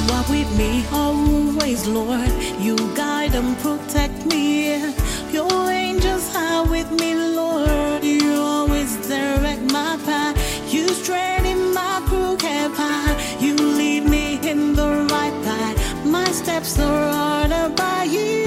are with me always, Lord. You guide and protect me. Your angels are with me, Lord. You always direct my path. You straighten my crooked path. You lead me in the right path. My steps are ordered by you.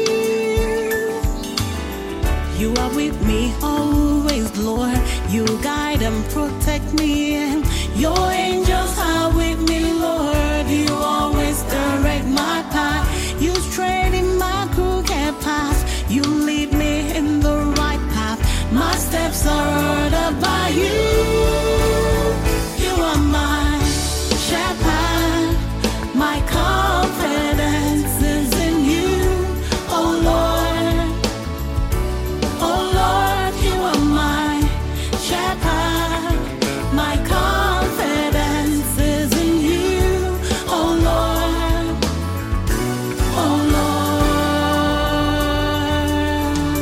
You are with me always, Lord. You guide and protect me. Your angels are with me, Lord. You always direct my path. You straighten my crooked path. You lead me in the right path. My steps are ordered by you. You are my shepherd. My confidence is in you, oh Lord. Oh Lord, you are my shepherd. My confidence is in you, oh Lord. Oh Lord,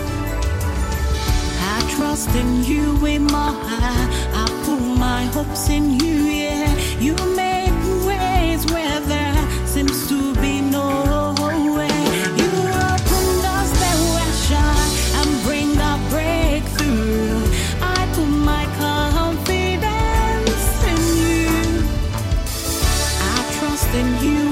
I trust in you with my heart. I put my hopes in you, yeah. You make ways where there seems to be no way. You open doors that were shut and bring a breakthrough. I put my confidence in you. I trust in you